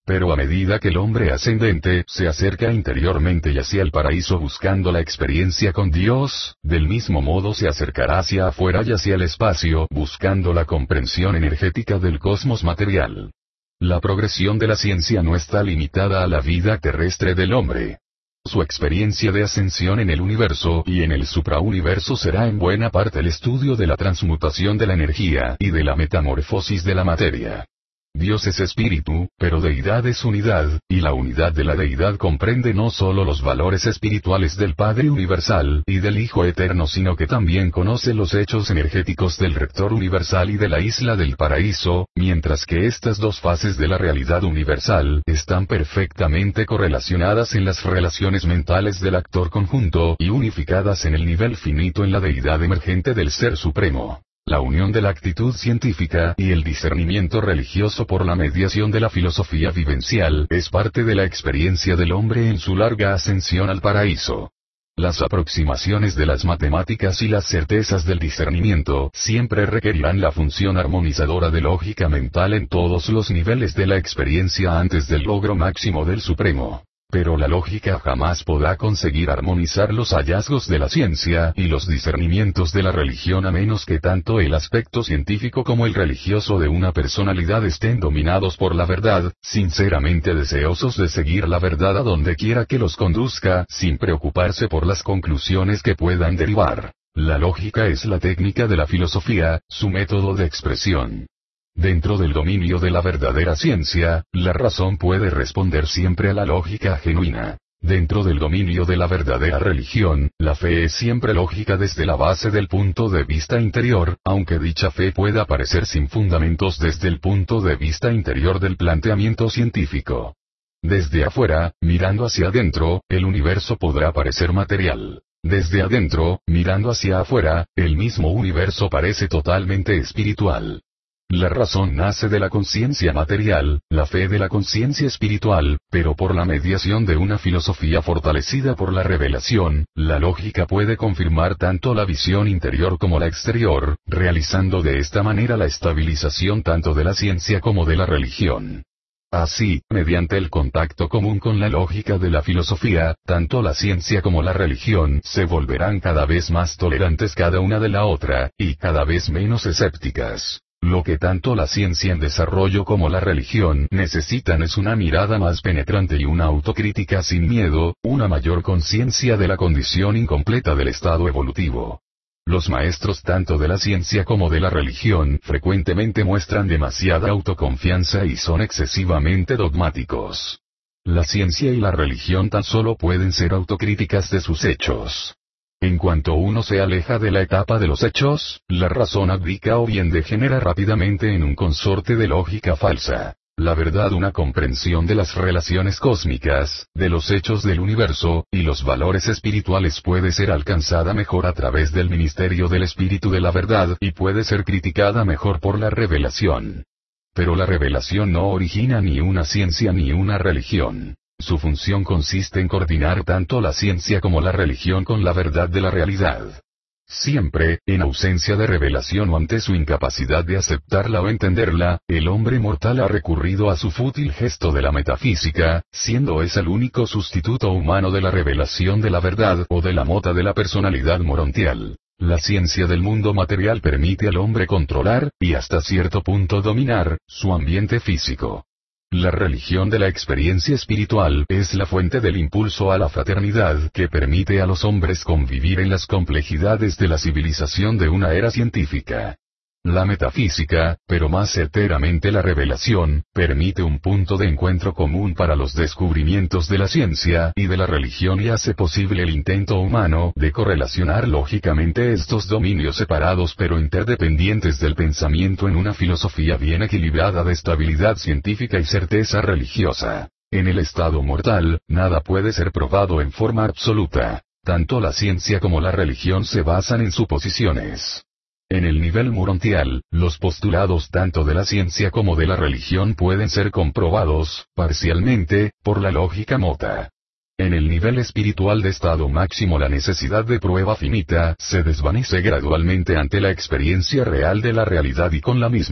Pero a medida que el hombre ascendente se acerca interiormente y hacia el paraíso buscando la experiencia con Dios, del mismo modo se acercará hacia afuera y hacia el espacio buscando la comprensión energética del cosmos material. La progresión de la ciencia no está limitada a la vida terrestre del hombre. Su experiencia de ascensión en el universo y en el suprauniverso será en buena parte el estudio de la transmutación de la energía y de la metamorfosis de la materia. Dios es espíritu, pero deidad es unidad, y la unidad de la deidad comprende no solo los valores espirituales del Padre Universal y del Hijo Eterno, sino que también conoce los hechos energéticos del Rector Universal y de la Isla del Paraíso, mientras que estas dos fases de la realidad universal están perfectamente correlacionadas en las relaciones mentales del actor conjunto y unificadas en el nivel finito en la deidad emergente del Ser Supremo. La unión de la actitud científica y el discernimiento religioso por la mediación de la filosofía vivencial es parte de la experiencia del hombre en su larga ascensión al paraíso. Las aproximaciones de las matemáticas y las certezas del discernimiento siempre requerirán la función armonizadora de lógica mental en todos los niveles de la experiencia antes del logro máximo del Supremo. Pero la lógica jamás podrá conseguir armonizar los hallazgos de la ciencia y los discernimientos de la religión a menos que tanto el aspecto científico como el religioso de una personalidad estén dominados por la verdad, sinceramente deseosos de seguir la verdad a donde quiera que los conduzca, sin preocuparse por las conclusiones que puedan derivar. La lógica es la técnica de la filosofía, su método de expresión. Dentro del dominio de la verdadera ciencia, la razón puede responder siempre a la lógica genuina. Dentro del dominio de la verdadera religión, la fe es siempre lógica desde la base del punto de vista interior, aunque dicha fe pueda parecer sin fundamentos desde el punto de vista interior del planteamiento científico. Desde afuera, mirando hacia adentro, el universo podrá parecer material. Desde adentro, mirando hacia afuera, el mismo universo parece totalmente espiritual. La razón nace de la conciencia material, la fe de la conciencia espiritual, pero por la mediación de una filosofía fortalecida por la revelación, la lógica puede confirmar tanto la visión interior como la exterior, realizando de esta manera la estabilización tanto de la ciencia como de la religión. Así, mediante el contacto común con la lógica de la filosofía, tanto la ciencia como la religión se volverán cada vez más tolerantes cada una de la otra, y cada vez menos escépticas. Lo que tanto la ciencia en desarrollo como la religión necesitan es una mirada más penetrante y una autocrítica sin miedo, una mayor conciencia de la condición incompleta del estado evolutivo. Los maestros tanto de la ciencia como de la religión frecuentemente muestran demasiada autoconfianza y son excesivamente dogmáticos. La ciencia y la religión tan solo pueden ser autocríticas de sus hechos. En cuanto uno se aleja de la etapa de los hechos, la razón abdica o bien degenera rápidamente en un consorte de lógica falsa. La verdad, una comprensión de las relaciones cósmicas, de los hechos del universo, y los valores espirituales puede ser alcanzada mejor a través del ministerio del Espíritu de la Verdad y puede ser criticada mejor por la revelación. Pero la revelación no origina ni una ciencia ni una religión. Su función consiste en coordinar tanto la ciencia como la religión con la verdad de la realidad. Siempre, en ausencia de revelación o ante su incapacidad de aceptarla o entenderla, el hombre mortal ha recurrido a su fútil gesto de la metafísica, siendo ese el único sustituto humano de la revelación de la verdad o de la mota de la personalidad morontial. La ciencia del mundo material permite al hombre controlar, y hasta cierto punto dominar, su ambiente físico. La religión de la experiencia espiritual es la fuente del impulso a la fraternidad que permite a los hombres convivir en las complejidades de la civilización de una era científica. La metafísica, pero más certeramente la revelación, permite un punto de encuentro común para los descubrimientos de la ciencia y de la religión y hace posible el intento humano de correlacionar lógicamente estos dominios separados pero interdependientes del pensamiento en una filosofía bien equilibrada de estabilidad científica y certeza religiosa. En el estado mortal, nada puede ser probado en forma absoluta. Tanto la ciencia como la religión se basan en suposiciones. En el nivel morontial, los postulados tanto de la ciencia como de la religión pueden ser comprobados, parcialmente, por la lógica mota. En el nivel espiritual de estado máximo la necesidad de prueba finita se desvanece gradualmente ante la experiencia real de la realidad y con la misma.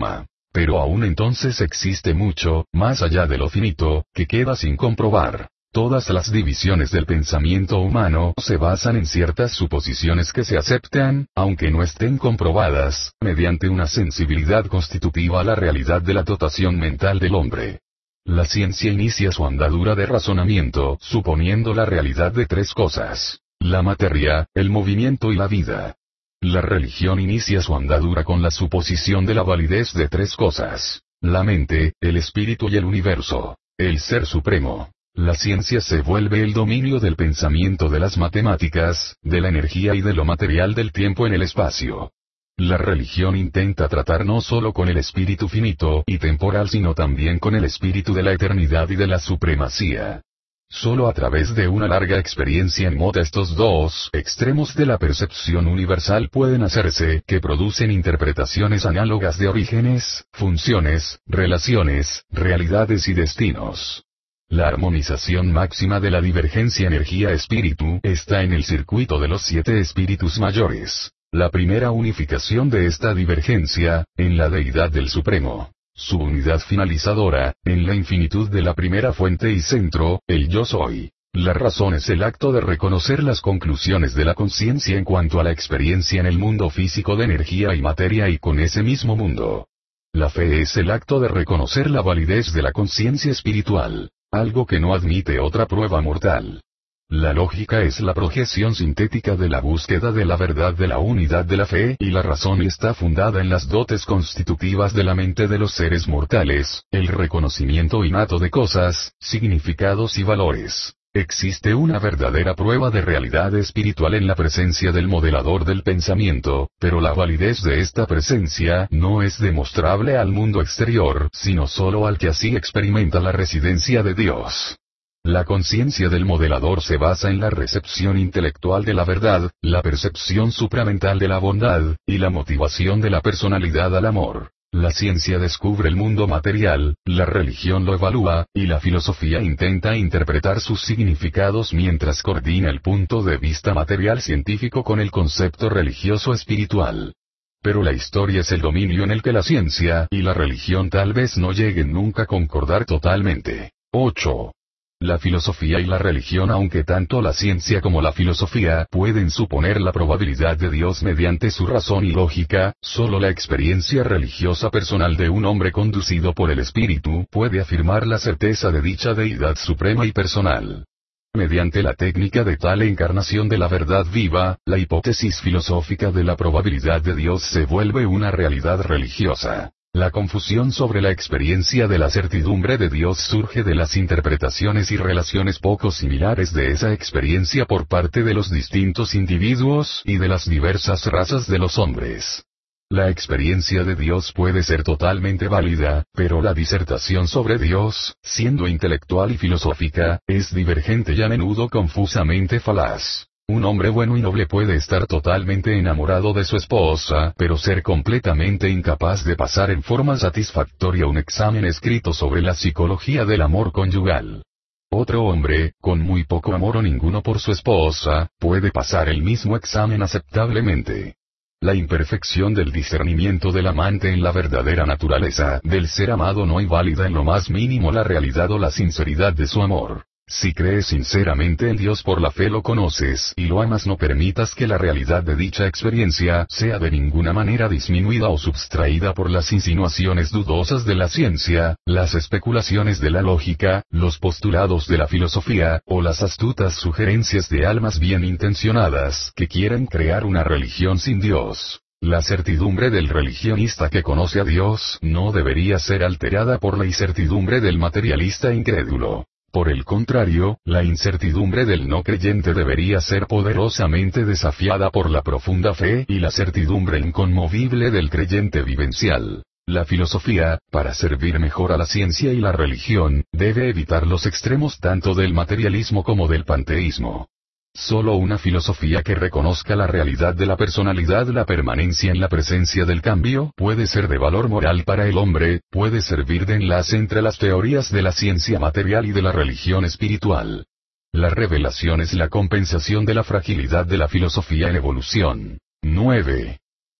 Pero aún entonces existe mucho, más allá de lo finito, que queda sin comprobar. Todas las divisiones del pensamiento humano se basan en ciertas suposiciones que se aceptan, aunque no estén comprobadas, mediante una sensibilidad constitutiva a la realidad de la dotación mental del hombre. La ciencia inicia su andadura de razonamiento suponiendo la realidad de tres cosas: la materia, el movimiento y la vida. La religión inicia su andadura con la suposición de la validez de tres cosas: la mente, el espíritu y el universo, el ser supremo. La ciencia se vuelve el dominio del pensamiento de las matemáticas, de la energía y de lo material del tiempo en el espacio. La religión intenta tratar no solo con el espíritu finito y temporal sino también con el espíritu de la eternidad y de la supremacía. Solo a través de una larga experiencia en moda estos dos extremos de la percepción universal pueden hacerse, que producen interpretaciones análogas de orígenes, funciones, relaciones, realidades y destinos. La armonización máxima de la divergencia energía-espíritu está en el circuito de los 7 espíritus mayores. La primera unificación de esta divergencia, en la deidad del Supremo. Su unidad finalizadora, en la infinitud de la primera fuente y centro, el Yo Soy. La razón es el acto de reconocer las conclusiones de la conciencia en cuanto a la experiencia en el mundo físico de energía y materia y con ese mismo mundo. La fe es el acto de reconocer la validez de la conciencia espiritual. Algo que no admite otra prueba mortal. La lógica es la proyección sintética de la búsqueda de la verdad de la unidad de la fe y la razón está fundada en las dotes constitutivas de la mente de los seres mortales, el reconocimiento innato de cosas, significados y valores. Existe una verdadera prueba de realidad espiritual en la presencia del modelador del pensamiento, pero la validez de esta presencia no es demostrable al mundo exterior, sino solo al que así experimenta la residencia de Dios. La conciencia del modelador se basa en la recepción intelectual de la verdad, la percepción supramental de la bondad, y la motivación de la personalidad al amor. La ciencia descubre el mundo material, la religión lo evalúa, y la filosofía intenta interpretar sus significados mientras coordina el punto de vista material científico con el concepto religioso espiritual. Pero la historia es el dominio en el que la ciencia y la religión tal vez no lleguen nunca a concordar totalmente. 8. La filosofía y la religión, aunque tanto la ciencia como la filosofía pueden suponer la probabilidad de Dios mediante su razón y lógica, solo la experiencia religiosa personal de un hombre conducido por el Espíritu puede afirmar la certeza de dicha deidad suprema y personal. Mediante la técnica de tal encarnación de la verdad viva, la hipótesis filosófica de la probabilidad de Dios se vuelve una realidad religiosa. La confusión sobre la experiencia de la certidumbre de Dios surge de las interpretaciones y relaciones poco similares de esa experiencia por parte de los distintos individuos y de las diversas razas de los hombres. La experiencia de Dios puede ser totalmente válida, pero la disertación sobre Dios, siendo intelectual y filosófica, es divergente y a menudo confusamente falaz. Un hombre bueno y noble puede estar totalmente enamorado de su esposa, pero ser completamente incapaz de pasar en forma satisfactoria un examen escrito sobre la psicología del amor conyugal. Otro hombre, con muy poco amor o ninguno por su esposa, puede pasar el mismo examen aceptablemente. La imperfección del discernimiento del amante en la verdadera naturaleza del ser amado no invalida en lo más mínimo la realidad o la sinceridad de su amor. Si crees sinceramente en Dios por la fe lo conoces y lo amas, no permitas que la realidad de dicha experiencia sea de ninguna manera disminuida o subtraída por las insinuaciones dudosas de la ciencia, las especulaciones de la lógica, los postulados de la filosofía, o las astutas sugerencias de almas bien intencionadas que quieren crear una religión sin Dios. La certidumbre del religionista que conoce a Dios no debería ser alterada por la incertidumbre del materialista incrédulo. Por el contrario, la incertidumbre del no creyente debería ser poderosamente desafiada por la profunda fe y la certidumbre inconmovible del creyente vivencial. La filosofía, para servir mejor a la ciencia y la religión, debe evitar los extremos tanto del materialismo como del panteísmo. Solo una filosofía que reconozca la realidad de la personalidad, la permanencia en la presencia del cambio, puede ser de valor moral para el hombre, puede servir de enlace entre las teorías de la ciencia material y de la religión espiritual. La revelación es la compensación de la fragilidad de la filosofía en evolución. 9.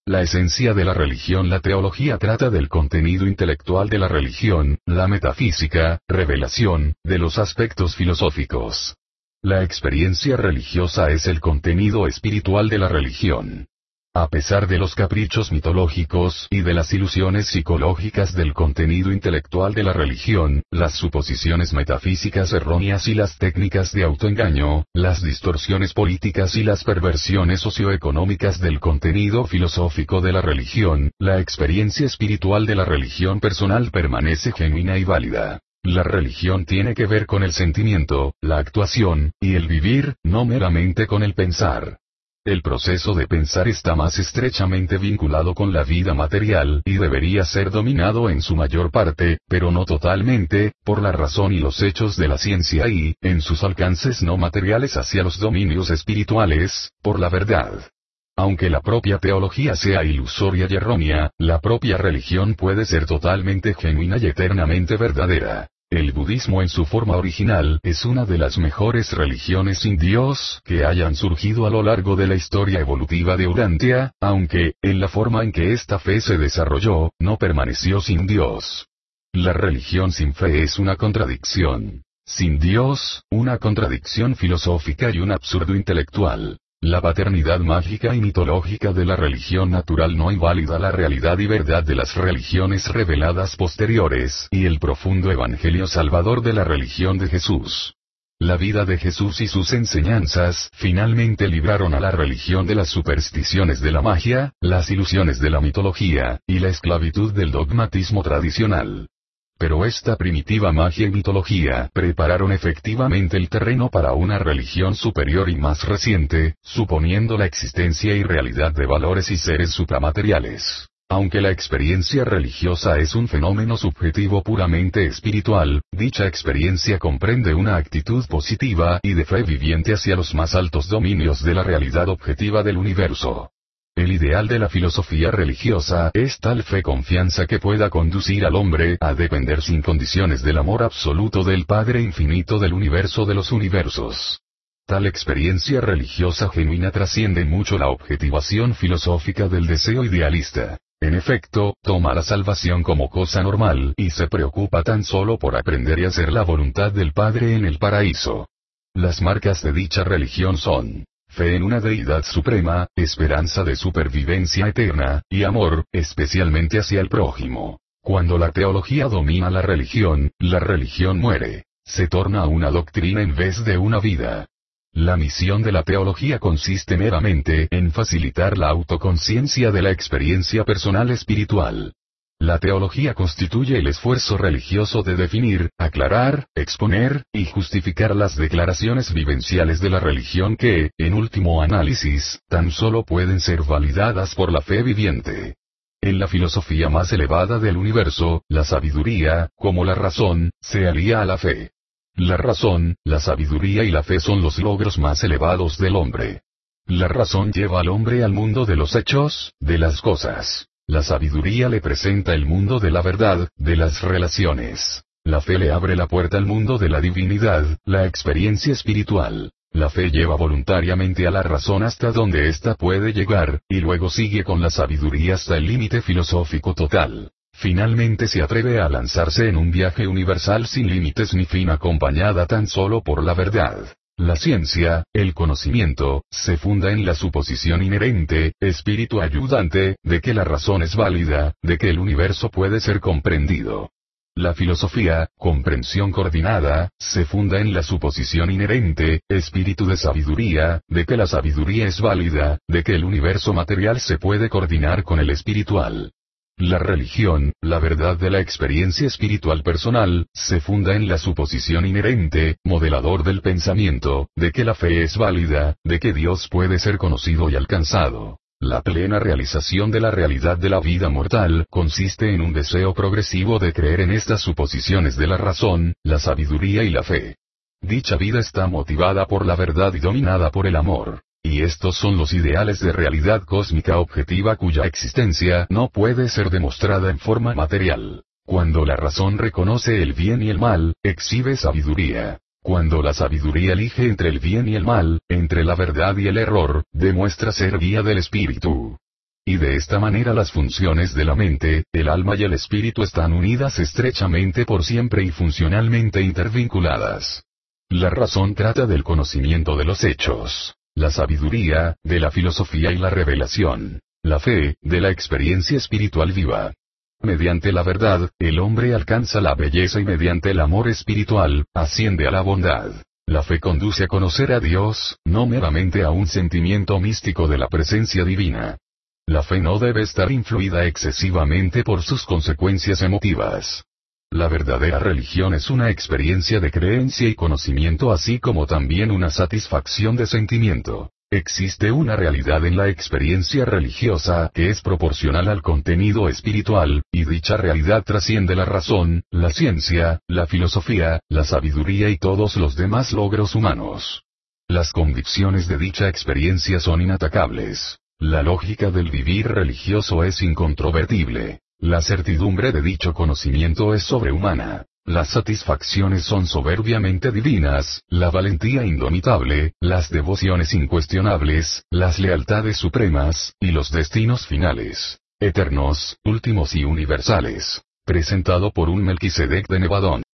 La esencia de la religión. La teología trata del contenido intelectual de la religión, la metafísica, revelación, de los aspectos filosóficos. La experiencia religiosa es el contenido espiritual de la religión. A pesar de los caprichos mitológicos y de las ilusiones psicológicas del contenido intelectual de la religión, las suposiciones metafísicas erróneas y las técnicas de autoengaño, las distorsiones políticas y las perversiones socioeconómicas del contenido filosófico de la religión, la experiencia espiritual de la religión personal permanece genuina y válida. La religión tiene que ver con el sentimiento, la actuación, y el vivir, no meramente con el pensar. El proceso de pensar está más estrechamente vinculado con la vida material y debería ser dominado en su mayor parte, pero no totalmente, por la razón y los hechos de la ciencia y, en sus alcances no materiales hacia los dominios espirituales, por la verdad. Aunque la propia teología sea ilusoria y errónea, la propia religión puede ser totalmente genuina y eternamente verdadera. El budismo en su forma original es una de las mejores religiones sin Dios que hayan surgido a lo largo de la historia evolutiva de Urantia, aunque, en la forma en que esta fe se desarrolló, no permaneció sin Dios. La religión sin fe es una contradicción. Sin Dios, una contradicción filosófica y un absurdo intelectual. La paternidad mágica y mitológica de la religión natural no invalida la realidad y verdad de las religiones reveladas posteriores y el profundo evangelio salvador de la religión de Jesús. La vida de Jesús y sus enseñanzas finalmente libraron a la religión de las supersticiones de la magia, las ilusiones de la mitología, y la esclavitud del dogmatismo tradicional. Pero esta primitiva magia y mitología prepararon efectivamente el terreno para una religión superior y más reciente, suponiendo la existencia y realidad de valores y seres supramateriales. Aunque la experiencia religiosa es un fenómeno subjetivo puramente espiritual, dicha experiencia comprende una actitud positiva y de fe viviente hacia los más altos dominios de la realidad objetiva del universo. El ideal de la filosofía religiosa es tal fe confianza que pueda conducir al hombre a depender sin condiciones del amor absoluto del Padre infinito del universo de los universos. Tal experiencia religiosa genuina trasciende mucho la objetivación filosófica del deseo idealista. En efecto, toma la salvación como cosa normal y se preocupa tan solo por aprender y hacer la voluntad del Padre en el paraíso. Las marcas de dicha religión son: fe en una deidad suprema, esperanza de supervivencia eterna, y amor, especialmente hacia el prójimo. Cuando la teología domina la religión muere. Se torna una doctrina en vez de una vida. La misión de la teología consiste meramente en facilitar la autoconciencia de la experiencia personal espiritual. La teología constituye el esfuerzo religioso de definir, aclarar, exponer, y justificar las declaraciones vivenciales de la religión que, en último análisis, tan solo pueden ser validadas por la fe viviente. En la filosofía más elevada del universo, la sabiduría, como la razón, se alía a la fe. La razón, la sabiduría y la fe son los logros más elevados del hombre. La razón lleva al hombre al mundo de los hechos, de las cosas. La sabiduría le presenta el mundo de la verdad, de las relaciones. La fe le abre la puerta al mundo de la divinidad, la experiencia espiritual. La fe lleva voluntariamente a la razón hasta donde ésta puede llegar, y luego sigue con la sabiduría hasta el límite filosófico total. Finalmente se atreve a lanzarse en un viaje universal sin límites ni fin acompañada tan solo por la verdad. La ciencia, el conocimiento, se funda en la suposición inherente, espíritu ayudante, de que la razón es válida, de que el universo puede ser comprendido. La filosofía, comprensión coordinada, se funda en la suposición inherente, espíritu de sabiduría, de que la sabiduría es válida, de que el universo material se puede coordinar con el espiritual. La religión, la verdad de la experiencia espiritual personal, se funda en la suposición inherente, modelador del pensamiento, de que la fe es válida, de que Dios puede ser conocido y alcanzado. La plena realización de la realidad de la vida mortal consiste en un deseo progresivo de creer en estas suposiciones de la razón, la sabiduría y la fe. Dicha vida está motivada por la verdad y dominada por el amor. Y estos son los ideales de realidad cósmica objetiva cuya existencia no puede ser demostrada en forma material. Cuando la razón reconoce el bien y el mal, exhibe sabiduría. Cuando la sabiduría elige entre el bien y el mal, entre la verdad y el error, demuestra ser guía del espíritu. y de esta manera las funciones de la mente, el alma y el espíritu están unidas estrechamente por siempre y funcionalmente intervinculadas. La razón trata del conocimiento de los hechos, la sabiduría, de la filosofía y la revelación, la fe, de la experiencia espiritual viva. Mediante la verdad, el hombre alcanza la belleza y mediante el amor espiritual, asciende a la bondad. La fe conduce a conocer a Dios, no meramente a un sentimiento místico de la presencia divina. La fe no debe estar influida excesivamente por sus consecuencias emotivas. La verdadera religión es una experiencia de creencia y conocimiento así como también una satisfacción de sentimiento. Existe una realidad en la experiencia religiosa que es proporcional al contenido espiritual, y dicha realidad trasciende la razón, la ciencia, la filosofía, la sabiduría y todos los demás logros humanos. Las convicciones de dicha experiencia son inatacables. La lógica del vivir religioso es incontrovertible. La certidumbre de dicho conocimiento es sobrehumana. Las satisfacciones son soberbiamente divinas, la valentía indomitable, las devociones incuestionables, las lealtades supremas, y los destinos finales, eternos, últimos y universales. Presentado por un Melquisedec de Nevadón.